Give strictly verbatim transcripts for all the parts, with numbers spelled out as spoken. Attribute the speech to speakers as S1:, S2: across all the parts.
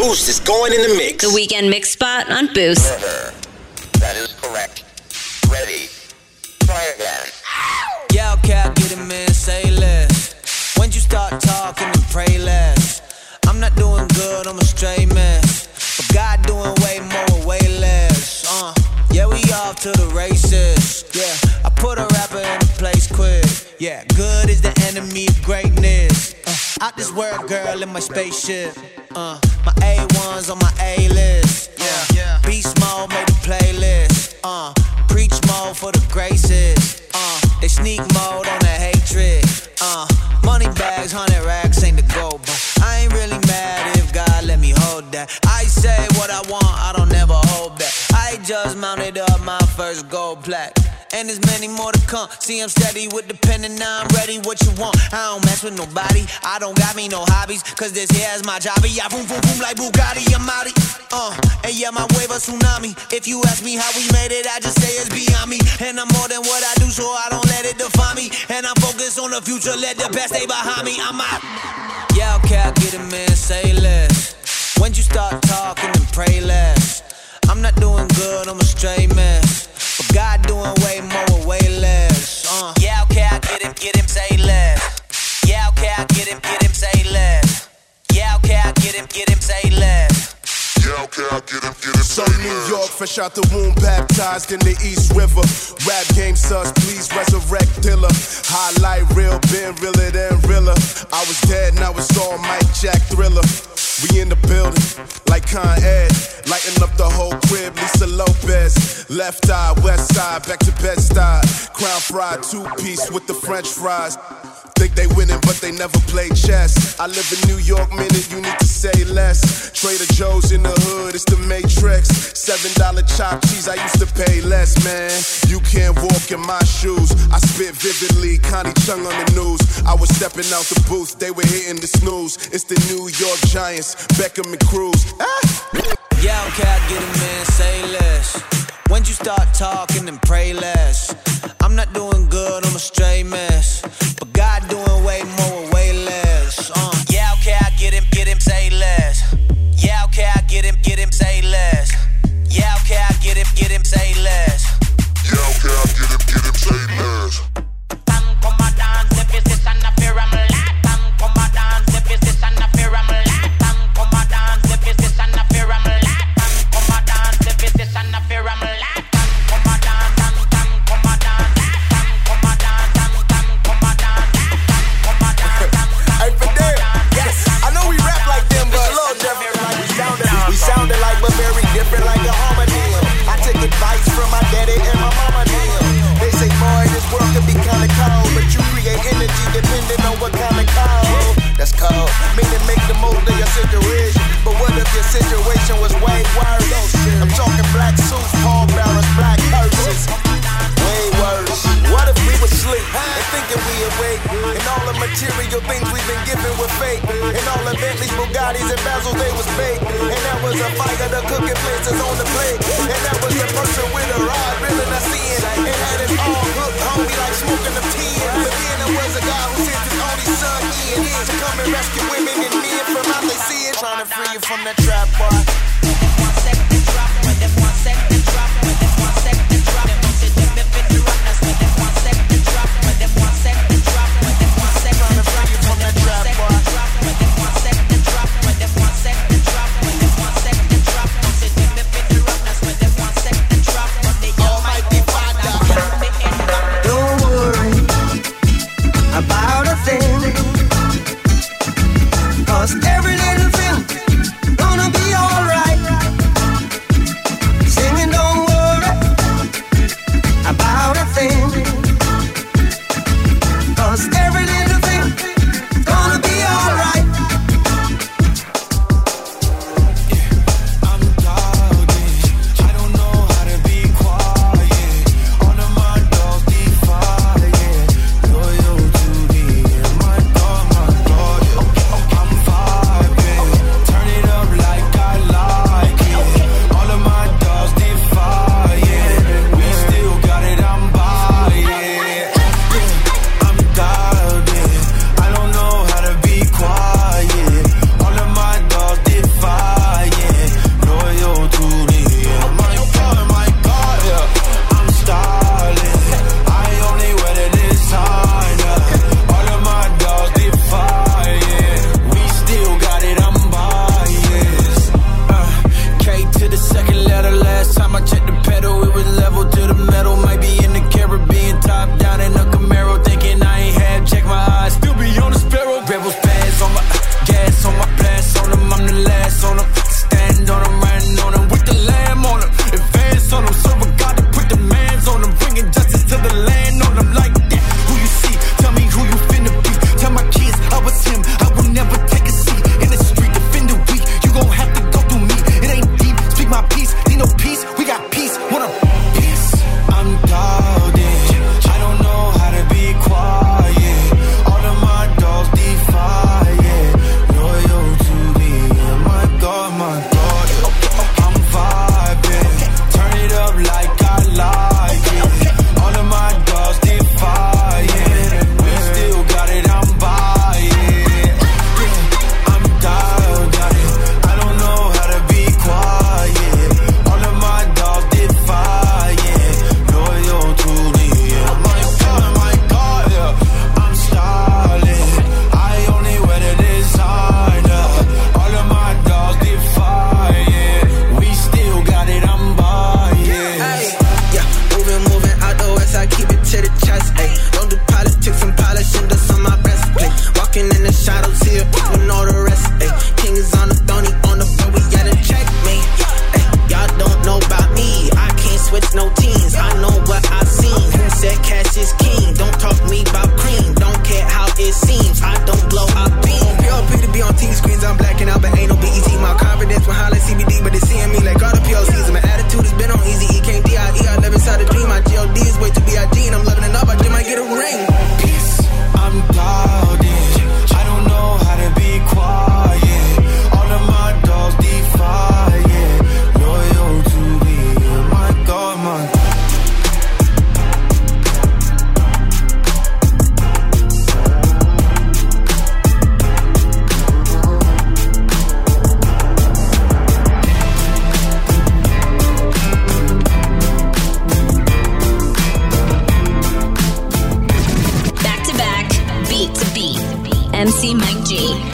S1: Boost is going in the mix.
S2: The weekend mix spot on Boost.
S3: River. That is correct. Ready. Try again.
S4: Yeah, okay, I get it, man, say less. When you start talking and pray less. I'm not doing good, I'm a straight mess. But God doing way more, way less. Uh, yeah, we off to the races. Yeah, I put a rapper in a place quick. Yeah, good is the enemy of greatness. Uh, out this world, girl, in my spaceship. Uh, my A ones on my A-list. Yeah, yeah. Beast mode, made a playlist. Uh, preach mode for the graces. Uh, they sneak mode on the hatred. Uh, money bags, hundred racks ain't the goal, but I ain't really mad if God let me hold that. I say what I want, I don't never hold back. I just mounted up my first gold plaque. And there's many more to come. See, I'm steady with the pen and now I'm ready. What you want? I don't mess with nobody. I don't got me no hobbies, cause this here is my jobby. I boom, boom, boom like Bugatti, I'm outie. Uh, and yeah, my wave a tsunami. If you ask me how we made it, I just say it's beyond me. And I'm more than what I do, so I don't let it define me. And I'm focused on the future, let the past stay behind me. I'm out. Yeah, okay, I get it, man, say less. When you start talking and pray less. I'm not doing good, I'm a straight mess. But God doing way more, way less. Uh. Yeah, okay, I get him, get him, say less. Yeah, okay, I get him, get him, say less. Yeah, okay, I get him, get him, say less.
S5: Yeah, okay, I get him, get him,
S6: so New York, fresh out the womb, baptized in the East River. Rap game sus, please resurrect Dilla. Highlight real, been realer than realer. I was dead, now it's all Mike Jack Thriller. We in the building, like Con Ed. Lighten up the whole crib, Lisa Lopez. Left eye, west side, back to Bed-Stuy. Crown fried, two-piece with the French fries. Think they winning, but they never play chess. I live in New York, minute, you need to say less. Trader Joe's in the hood, it's the Matrix. Seven dollar chopped cheese, I used to pay less, man. You can't walk in my shoes. I spit vividly, Connie Chung on the news. I was stepping out the booth, they were hitting the snooze. It's the New York Giants, Beckham and Cruz. Ah!
S4: Yeah, okay, I get it, man, say less. When you start talking and pray less. I'm not doing good, I'm a straight mess. But God doing way more, way less. Uh. Yeah, okay, I get him, get him, say less. Yeah, okay, I get him, get him, say less. Yeah, okay, I get him, get him, say less.
S5: Yeah, okay, I get him, get him, say less.
S7: Tan como dance, business and a pyramid. Tan como dance, business and a pyramid. Tan como dance, business and a pyramid. Tan como dance, business and a pyramid.
S8: Sounded like, but very different, like a harmonium. I take advice from my daddy and my mama them. They say, boy, this world can be kinda cold, but you create energy depending on what kind of cold. That's cold, meaning make the most of your situation. But what if your situation was way worse? I'm talking black suits, Paul barrels, black purses. Way worse. What if we were asleep and thinking we awake? And all the material things we've been given were fake. And all the Bentleys, Bugattis, and Bazels, they was fake. And that was a fire, the cooking places on the plate. And that was the person with a rod, really not seeing. And had it all hooked, homie, like smoking the tin. But then there was a guy who sent his only son in to come and rescue women and men from out they see it. Trying to free you from that trap, boy.
S7: One second drop, when them one second drop, when them one second drop, them want to dip it in the rock, that's when them one second drop, when them one second drop, when them one second drop, from that trap, boy. When them one second drop, when them one second drop, when them one second drop, want to dip it in the rock, that's when them one second drop, when they almighty Father,
S9: don't worry about a thing, 'cause every little thing gonna be alright.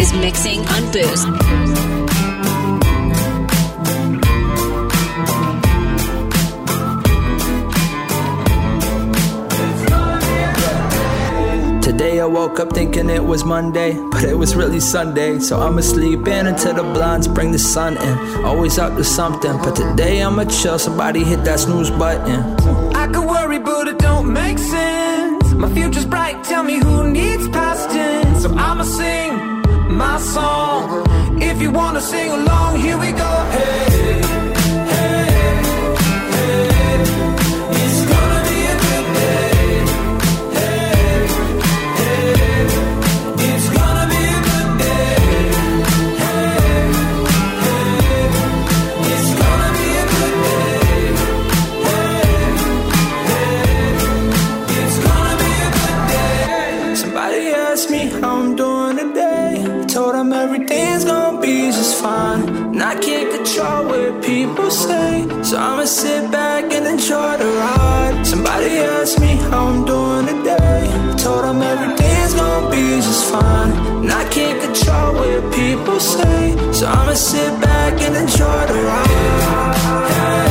S2: is mixing on Boost.
S1: Today I woke up thinking it was Monday, but it was really Sunday. So I'ma sleep in until the blinds bring the sun in. Always up to something, but today I'ma chill. Somebody hit that snooze button.
S10: I could worry, but it don't make sense. My future's bright, tell me who needs past tense. So I'ma sing my song. If you wanna sing along, here we go. Hey, hey, hey. It's gonna be a good day.
S1: Everything's gonna be just fine, and I can't control what people say, so I'ma sit back and enjoy the ride. Somebody asked me how I'm doing today. I told them everything's gonna be just fine, and I can't control what people say, so I'ma sit back and enjoy the ride.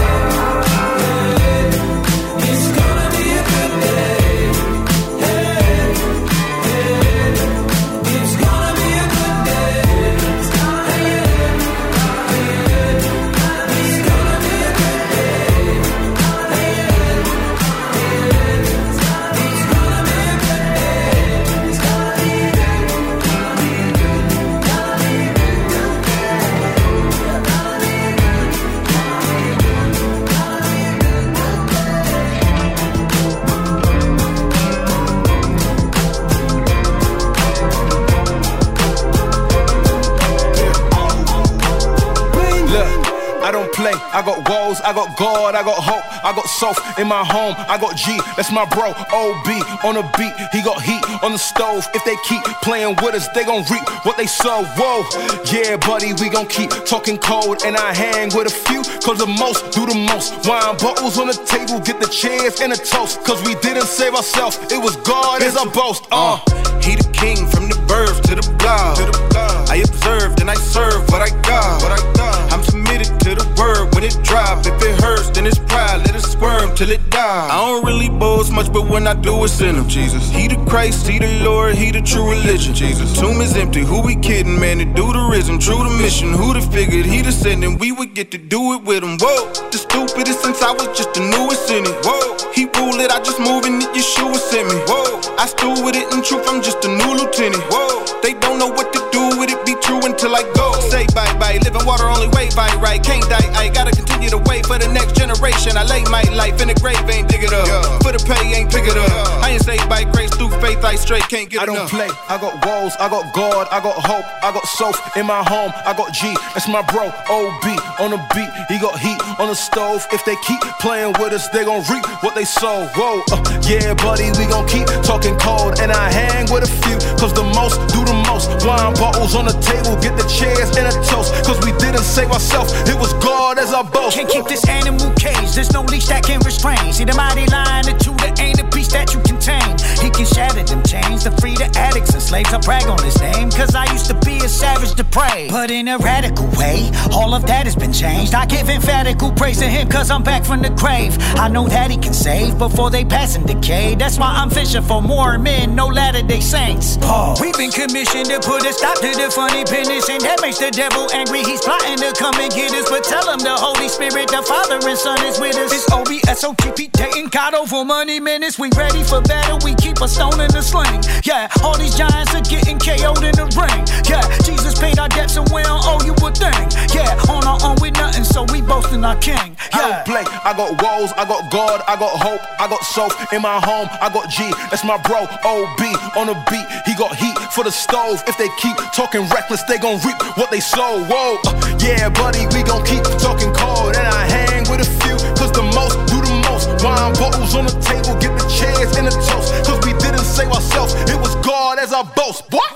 S11: I got walls, I got God, I got hope, I got soft in my home, I got G, that's my bro, O B on the beat, he got heat on the stove. If they keep playing with us, they gon' reap what they sow. Whoa, yeah, buddy, we gon' keep talking cold, and I hang with a few, cause the most do the most. Wine bottles on the table, get the chairs and a toast, cause we didn't save ourselves, it was God as our boast. Uh,
S12: he the king from the birth to the blood. I observed and I serve what I got. What I got. I'm submitted to the word when it drop. If it hurts, then it's pride. Let it squirm till it die. I don't really boast much, but when I do, it's in him. Jesus. He the Christ, he the Lord, he the true religion. Jesus. Tomb is empty. Who we kidding, man? To do the risen, true the mission. Who'd have figured he'd have said, and we would get to do it with him. Whoa, the stupidest since I was just the newest in it. Whoa, he ruled it. I just move in it. Yeshua sent me. Whoa, I stood with it. In truth, I'm just a new lieutenant. Whoa, they don't know what to do with it. Be true until I go. Say bye bye. Living water only way by right. Can't die. I gotta continue to wait for the next generation. I lay my life in the grave, ain't dig it up. Yeah. For the pay, ain't pick it up. Yeah. I ain't saved by grace through faith. I straight can't get
S11: I
S12: enough.
S11: don't play. I got walls. I got God. I got hope. I got soap in my home. I got G. That's my bro. O B on the beat. He got heat on the stove. If they keep playing with us, they gon' reap what they sow. Whoa, uh, yeah, buddy, we gon' keep talking cold, and I hang with a few, cause the most do the most. Wine bottles on the table, get the chairs and a toast, cause we didn't save ourselves, it was God as our boast.
S13: Can't keep this animal cage, there's no leash that can restrain. See the mighty line, the two that ain't a piece that you contain. He can shatter them chains to free the addicts and slaves. I brag on his name, cause I used to be a savage to pray, but in a radical way, all of that has been changed. I give emphatical praise to him, cause I'm back from the grave. I know that he can save before they pass and decay. That's why I'm fishing for more men, no Latter-day Saints. Paul. We've been commissioned to put a stop to the funny business, and that makes the devil angry. He's plotting to come and get us, but tell him the Holy Spirit, the Father and Son is with us. It's O B S O T P, taking God over money minutes. We ready for battle, we keep a stone in the sling. Yeah, all these giants are getting K O'd in the ring. Yeah, Jesus paid our debts and we don't owe you a thing. Yeah, on our own with nothing, so we boasting our King. Yeah.
S11: I don't play, I got walls, I got God, I got hope, I got soap in my home, I got G, that's my bro, O B on the beat, he got heat for the stove. If they keep talking reckless, they gon' reap what they sow. Whoa, uh, yeah, buddy, we gon' keep talking cold, and I hang with a few, cause the most do the most. Wine bottles on the table, get the chairs and the toast, cause we didn't save ourselves, it was God as our boast. What?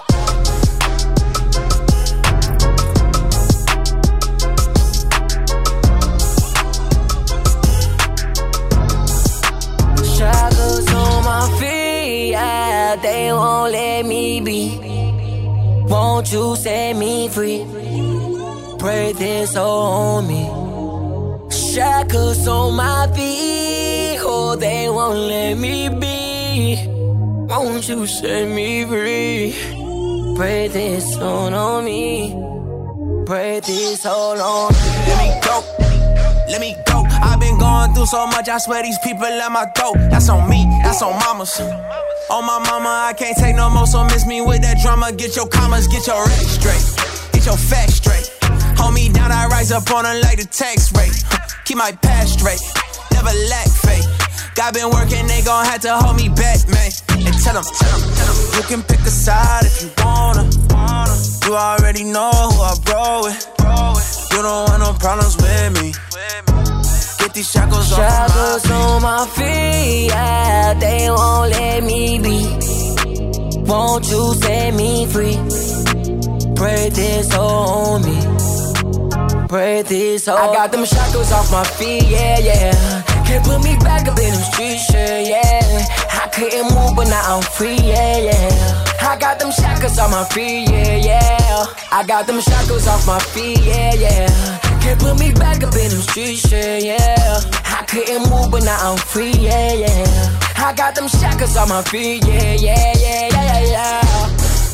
S14: Shackles on my feet, yeah, they won't let me be. Won't Won't you set me free? Pray this on me. Shackles on my feet, oh, they won't let me be. Won't you set me free? Pray this on on me. Pray this all on me.
S10: Let me go. Let me go. I've been going through so much, I swear these people let my throat. That's on me, that's on mamas. On my mama, I can't take no more, so miss me with that drama. Get your commas, get your rap straight. Get your facts straight. Hold me down, I rise up on her like the tax rate. Keep my past straight, never lack faith. God been working, they gon' have to hold me back, man. And tell them, tell them, tell them, you can pick a side if you wanna. You already know who I roll with. You don't want no problems with me. Get these shackles,
S14: shackles on my feet, yeah, they won't let me be. Won't you set me free? Pray this on me. Pray this on me. I got them shackles off my feet, yeah, yeah. Can't put me back up in them streets, yeah, yeah. I couldn't move, but now I'm free, yeah, yeah. I got them shackles on my feet, yeah, yeah. I got them shackles off my feet, yeah, yeah. Can't put me back up in them streets, yeah, yeah. I couldn't move, but now I'm free, yeah, yeah. I got them shackles on my feet, yeah, yeah, yeah, yeah, yeah, yeah.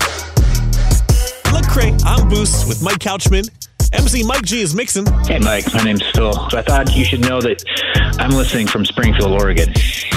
S15: Lecrae, I'm Boost with Mike Couchman. M C Mike G is mixing.
S16: Hey, Mike, my name's Phil. So I thought you should know that I'm listening from Springfield, Oregon.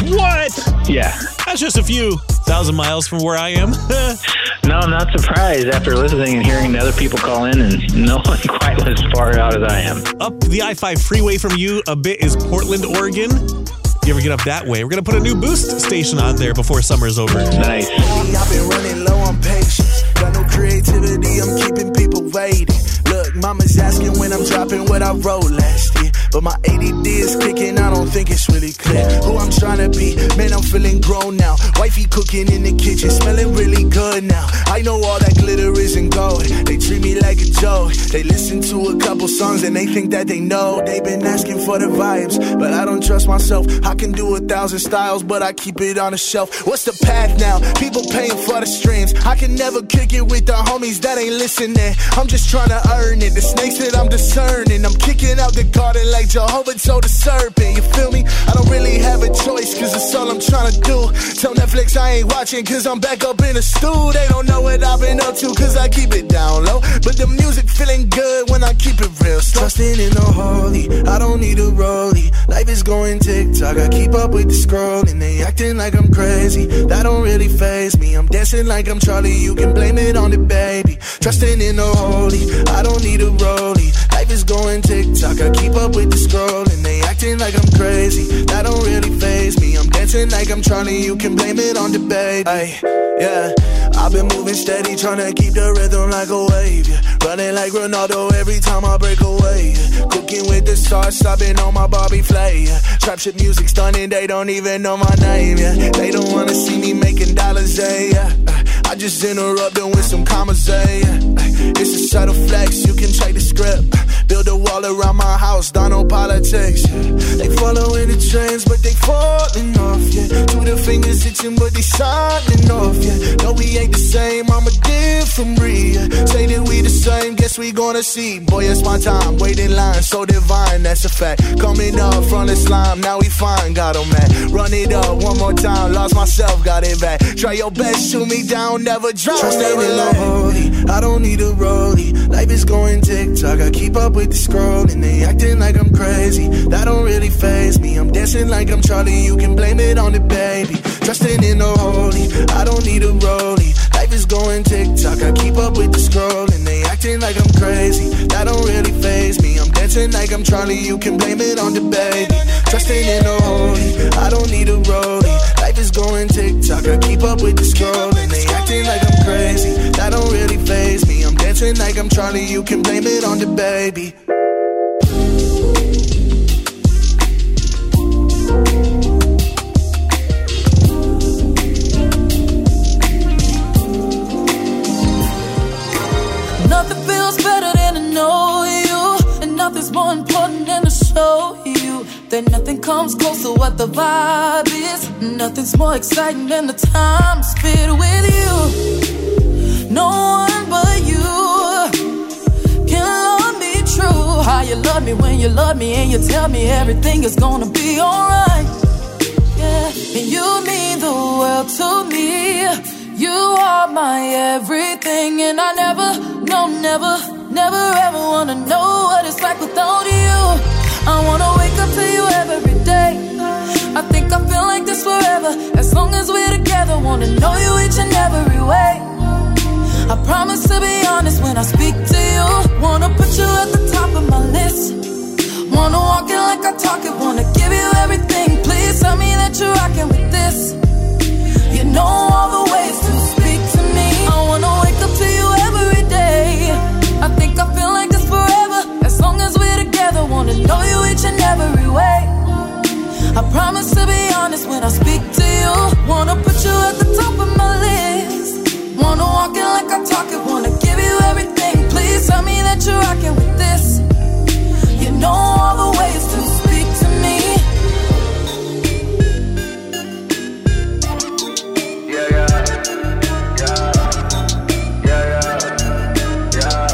S15: What?
S16: Yeah.
S15: That's just a few thousand miles from where I am.
S16: No, I'm not surprised after listening and hearing the other people call in, and no one quite as far out as I am.
S15: Up the I five freeway from you a bit is Portland, Oregon. If you ever get up that way, we're going to put a new Boost station on there before summer's over.
S16: Nice.
S17: I've been running low on patience. Got no creativity, I'm keeping people waiting. Look, mama's asking when I'm dropping what I wrote last year. But my A D D is kicking, I don't think it's really clear who I'm trying to be. Man, I'm feeling grown now. Wifey cooking in the kitchen, smelling really good now. I know all that glitter isn't gold. They treat me like a joke. They listen to a couple songs and they think that they know. They've been asking for the vibes, but I don't trust myself. I can do a thousand styles, but I keep it on the shelf. What's the path now? People paying for the streams. I can never kick it with the homies that ain't listening. I'm just trying to earn it. The snakes that I'm discerning, I'm kicking out the garden like Jehovah told the serpent. You feel me? I don't really have a choice, cause it's all I'm trying to do. Tell Netflix I ain't watching, cause I'm back up in the stew. They don't know what I've been up to, cause I keep it down low. But the music feeling good when I keep it real slow. Trusting in the holy, I don't need a rollie. Life is going TikTok, I keep up with the scrolling. They acting like I'm crazy, that don't really faze me. I'm dancing like I'm Charlie, you can blame it on the baby. Trusting in the holy, I don't need a rollie. Life is going TikTok, I keep up with the scrolling. They acting like I'm crazy, that don't really faze me. I'm dancing like I'm Charlie, you can blame it on the baby. Ay, yeah, I've been moving steady, trying to keep the rhythm like a wave, yeah. Running like Ronaldo every time I break away, yeah. Cooking with the stars, stopping on my Bobby flay, yeah. Trap shit music stunning, they don't even know my name, yeah. They don't wanna see me making dollars, eh, yeah. I just interrupt them with some commas, eh, yeah. It's a subtle flex, you can check the script. Build a wall around my house, done no politics, yeah. They following the trends, but they falling off, yeah. Two the fingers itching, but they signing off, yeah. No, we ain't the same, I'm a different breed, yeah. Say that we the same, guess we gonna see. Boy, it's my time, wait in line, so divine, that's a fact. Coming up from the slime, now we fine, got 'em mad. Run it up one more time, lost myself, got it back. Try your best, shoot me down, never drop. Trust never like holy, I don't need a rollie. Life is going TikTok, I keep up with the scrolling. They acting like I'm crazy, that don't really faze me. I'm dancing like I'm Charlie, you can blame it on the baby. Trusting in the holy, I don't need a rollie. Life is going TikTok, I keep up with the scrolling. They acting like I'm crazy, that don't really faze me. I'm dancing like I'm Charlie, you can blame it on the baby. Trusting in the holy, I don't need a rollie. Life is going TikTok, I keep up with the scrolling. They acting like I'm crazy, that don't really faze me. I'm dancing like I'm Charlie, you can blame it on the baby.
S18: Nothing feels better than to know you, and nothing's more important than to show you that nothing comes close to what the vibe is. Nothing's more exciting than the time spent with you. No one but you how you love me when you love me and you tell me everything is gonna be alright. Yeah, and you mean the world to me. You are my everything, and I never, no, never, never ever wanna know what it's like without you. I wanna wake up to you every day. I think I feel like this forever, as long as we're together. Wanna know you each and every way. I promise to be honest when I speak to you. Wanna put you at the top of my list. Wanna walk it like I talk it. Wanna give you everything. Please tell me that you're rocking with this. You know all the ways to speak to me. I wanna wake up to you every day. I think I feel like this forever, as long as we're together. Wanna know you each and every way. I promise to be honest when I speak to you. Wanna put you at the top of my list. Wanna walk it like I talk it. Wanna give you everything. Please tell me that you're rocking with this. You know all the ways to speak to me.
S19: Yeah, yeah, yeah, yeah, yeah,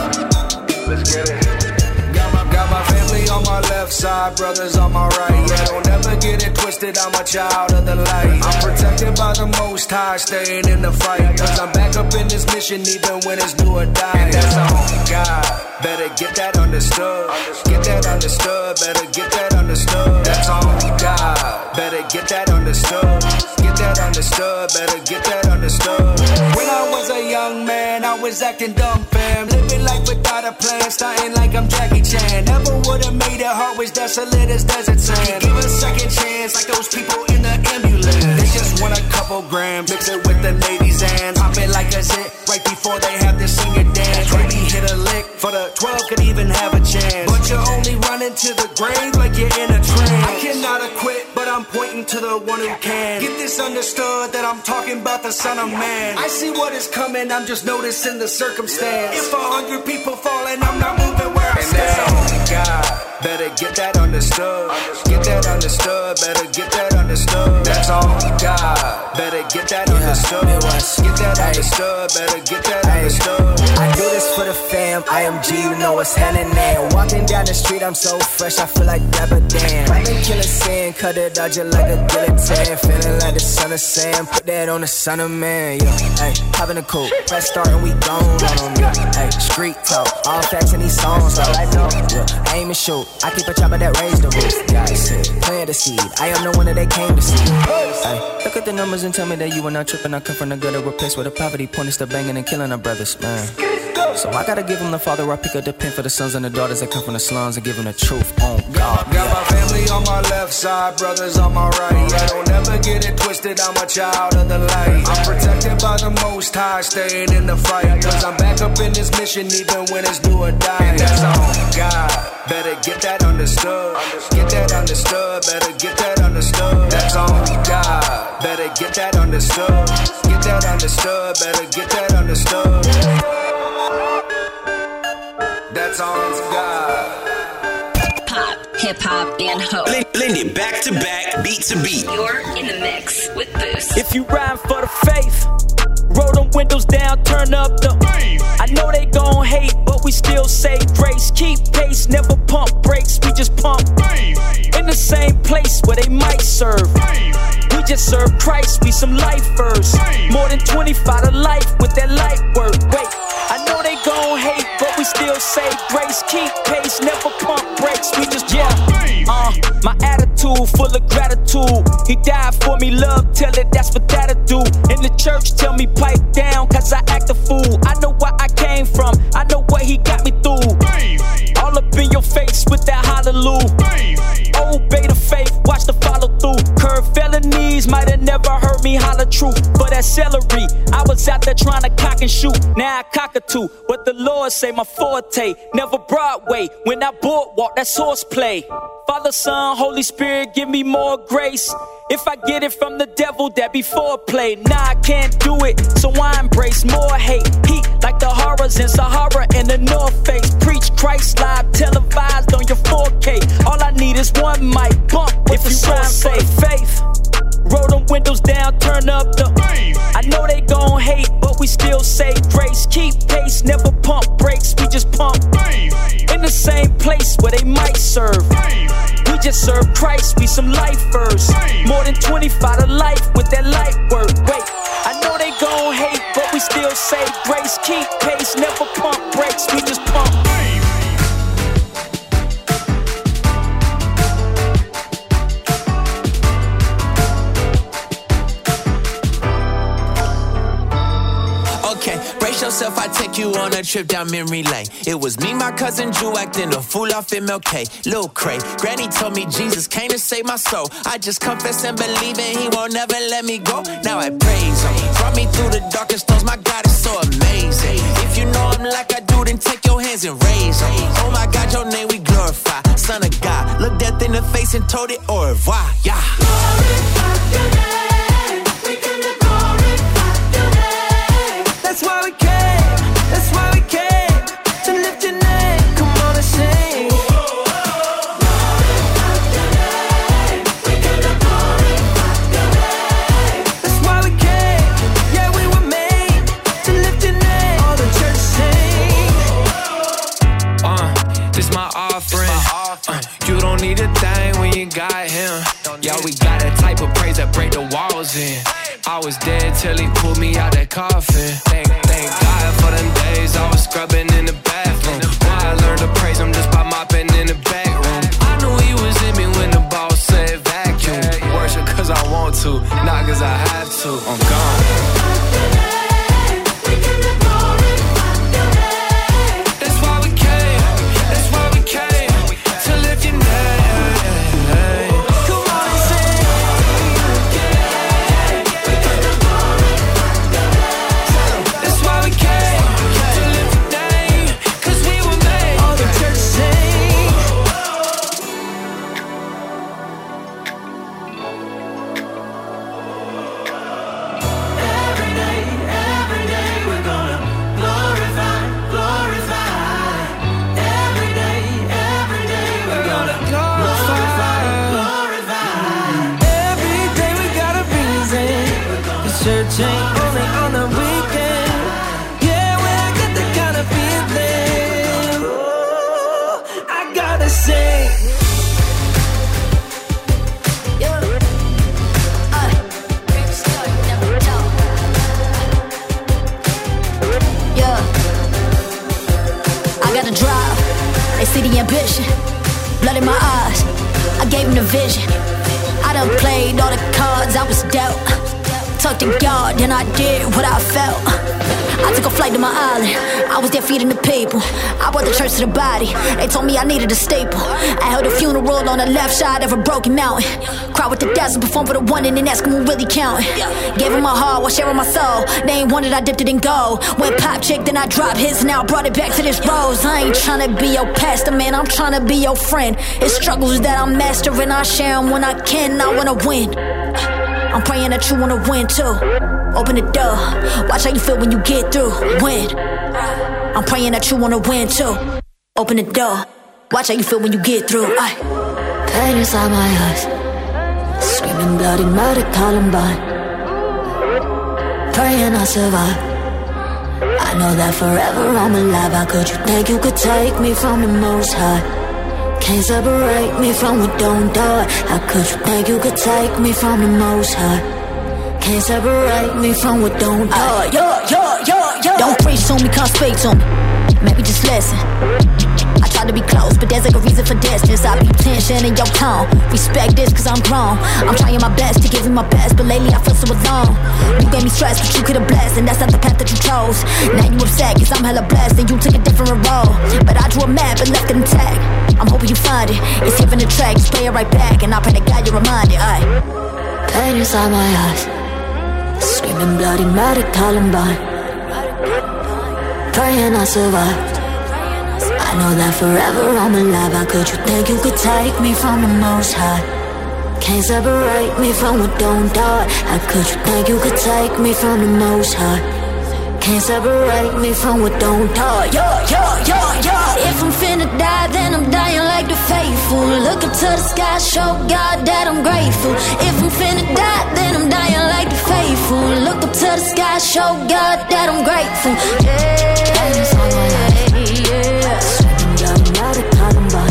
S19: yeah. Let's get it. Got my, got my family on my left side, brothers on my right. Yeah, don't ever get it twisted, I'm a child of the light. I'm protected by the Most High, staying in the fight. Cause I'm back up in this mission, even when it's do or die. And that's on God. Better get that understood. Get that understood. Better get that understood. That's on God. Better get that understood. Get that understood. Better get that understood. When I was a young man, I was acting dumb, fam. Living life without a plan, starting like I'm Jackie Chan. Never would've made it, heart was desolate as desert sand. Give a second chance, like those people in the ambulance. They just want a couple grams, mix it with the ladies and pop it like a zit right before they have to sing it dance. Maybe hit a lick for the twelve could even have a chance. But you're only running to the grave like you're in a trance. I cannot acquit, but I'm pointing to the one who can. Get this understood that I'm talking about the Son of Man. I see what is coming, I'm just noticing the circumstance. If a hundred people falling, I'm not moving where I stand. And that's only God. Better get that understood. Get that understood. Better get that understood. That's only God. Better get that understood. Get that understood. Better get that understood.
S20: I do this for the fam. I am G, you know what's happening now. Walking down the street, I'm so fresh, I feel like Dabba Dan. I've been killing sin, cut it out just like a guillotine. Feeling like the son of Sam, put that on the Son of Man. Yeah, hey, hop in the coupe, press start and we gone on them. Hey, street talk, all facts in these songs. So I know, yeah, aim and shoot. I keep a chopper that raised the roof. God said, plant the seed. I am the one that they came to see. Hey, look at the numbers and tell me that you are not tripping. I come from the gutter, replace with a poverty, point is to banging and killing our brothers, man. So I gotta give them the father, I pick up the pen for the sons and the daughters that come from the slums and give them the truth on God.
S19: Got yeah. my family on my left side, brothers on my right. Yeah, don't ever get it twisted, I'm a child of the light. I'm protected by the Most High, staying in the fight. Cause I'm back up in this mission, even when it's do or die. And that's on God. Better get that understood. Get that understood. Better get that understood. That's on God. Better get that understood. Get that understood. Better get that understood. That's on God.
S2: Pop, hip hop, and hope.
S21: Blend it back to back, beat to beat.
S2: You're in the mix with Boost.
S22: If you rhyme for the faith, roll them windows down, turn up the bass. I know they gon' hate, but we still say grace. Keep pace, never pump brakes, we just pump bass. In the same place where they might serve. We just serve Christ, we some lifers. More than twenty-five to life with that light work. Wait, I know they gon' hate, but we still say grace. Keep pace, never pump brakes, we just yeah. Uh, my attitude full of gratitude. He died for me, love, tell it, that's what that'll do. In the church, tell me pipe down, cause I act a fool. I know where I came from, I know what he got me through. All up in your face with that hallelujah. Obey the faith, watch the follow through. Curve felonies, might have never heard me holler truth. For that celery, I was out there trying to cock and shoot. Now I cockatoo, what the Lord say my forte. Never Broadway, when I boardwalk, that's horseplay. Father, Son, Holy Spirit, give me more grace. If I get it from the devil, that be foreplay. Nah, I can't do it, so I embrace more hate. Heat like the horrors in Sahara in the North Face. Preach Christ live, televised on your four K. All I need is one mic, bump with if the sun say faith. Roll them windows down, turn up the. I know they gon' hate, but we still say grace. Keep pace, never pump brakes, we just pump. In the same place where they might serve. We just serve Christ, we some lifers. More than twenty-five to life with that light work. Wait, I know they gon' hate, but we still say grace. Keep pace, never pump brakes, we just pump.
S4: Brace yourself, I take you on a trip down memory lane. It was me, my cousin Drew, acting a fool off M L K. Lil' Cray, Granny told me Jesus came to save my soul. I just confess and believe and he won't never let me go. Now I praise him, brought me through the darkest storms. My God is so amazing. If you know him like I do, then take your hands and raise him. Oh my God, your name we glorify. Son of God, look death in the face and told it au revoir. Yeah. Glorify your name.
S10: That's why we came, that's why we came, to lift your name, come on and sing. Glorify your name, we came to glorify your name. That's why we came, yeah we were made, to lift your name, all the church sing.
S19: Uh, this my offering, uh, you don't need a thing when you got him. Yeah, we got that type of praise that break the walls in. I was dead till he pulled me out that coffin. Thank, thank God for them days I was scrubbing in the bathroom. Why I learned to praise him just by mopping in the back room. I knew he was in me when the boss said vacuum. Worship cause I want to, not cause I have to. I'm gone. That's why we came, that's why we came, to lift your name.
S10: Church ain't only on the weekend. Yeah, when I get that kind of feeling, oh, I gotta sing.
S3: Yeah. Uh, yeah. I got a drive. They see the ambition, blood in my eyes. I gave them the vision. I done played all the cards I was dealt. Talked to God, then I did what I felt. I took a flight to my island. I was there feeding the people. I brought the church to the body. They told me I needed a staple. I held a funeral on the left side of a broken mountain. Cried with the dazzle, performed for the one, and then ask them who really counting. Gave him my heart while sharing my soul. They ain't wanted, I dipped it in gold. Went pop chick, then I dropped hits. Now I brought it back to this rose. I ain't tryna be your pastor, man. I'm tryna be your friend. It's struggles that I'm mastering. I share them when I can. I wanna win. I'm praying that you wanna win too. Open the door, watch how you feel when you get through. Win. I'm praying that you wanna win too. Open the door, watch how you feel when you get through. Aye. Pain inside my eyes, screaming bloody murder, Columbine. Praying I survive. I know that forever I'm alive. How could you think you could take me from the most high? Can't separate me from what don't die. How could you think you could take me from the most high? Can't separate me from what don't die. Yo, yo, yo, yo. Don't preach to me, come speak to me. Maybe just listen. I try to be close, but there's like a reason for distance. I be tension in your tone. Respect this cause I'm grown. I'm trying my best to give you my best, but lately I feel so alone. You gave me stress, but you could've blessed, and that's not the path that you chose. Now you upset cause I'm hella blessed, and you took a different road. But I drew a map and left it intact. I'm hoping you find it. It's here in the track, just play it right back, and I pray to God you're reminded. Aye. Pain inside my eyes, screaming bloody murder, Columbine. Praying I survived. I know that forever I'm alive. How could you think you could take me from the most high? Can't separate me from what don't die. How could you think you could take me from the most high? Can't separate me from what don't die. Yo, yo, yo, yo. If I'm finna die, then I'm dying like the faithful. Looking to the sky, show God that I'm grateful. If I'm finna die, then I'm dying like the faithful. Look up to the sky, show God that I'm grateful. Yeah, yeah. Sweating down out of cotton bud.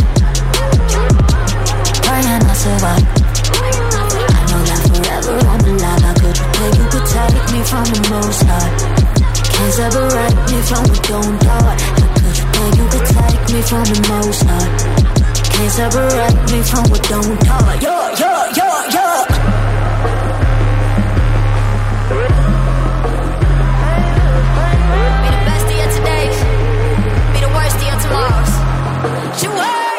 S3: Praying I survive. I know that forever I'm alive. How could you think you could take me from the most high? Can't separate me from what don't die. How could you think you could take me from the most high? Can't separate me from what don't die. Yo, yo, yo, yo. Be the best of your todays. Be the worst of your tomorrows. You heard?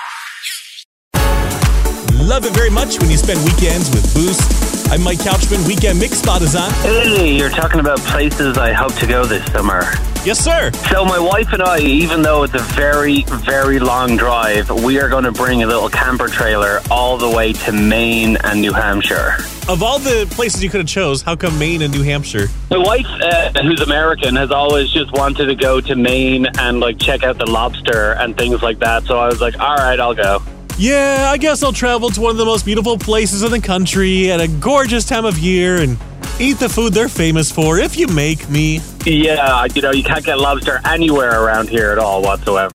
S15: Love it very much when you spend weekends with Boost. I'm Mike Couchman. Weekend Mix Spot is on.
S16: Hey, you're talking about places I hope to go this summer.
S15: Yes, sir.
S16: So my wife and I, even though it's a very, very long drive, we are going to bring a little camper trailer all the way to Maine and New Hampshire.
S15: Of all the places you could have chose, how come Maine and New Hampshire?
S16: My wife, uh, who's American, has always just wanted to go to Maine and like check out the lobster and things like that. So I was like, all right, I'll go.
S15: Yeah, I guess I'll travel to one of the most beautiful places in the country at a gorgeous time of year and eat the food they're famous for, if you make me.
S16: Yeah, you know, you can't get lobster anywhere around here at all whatsoever.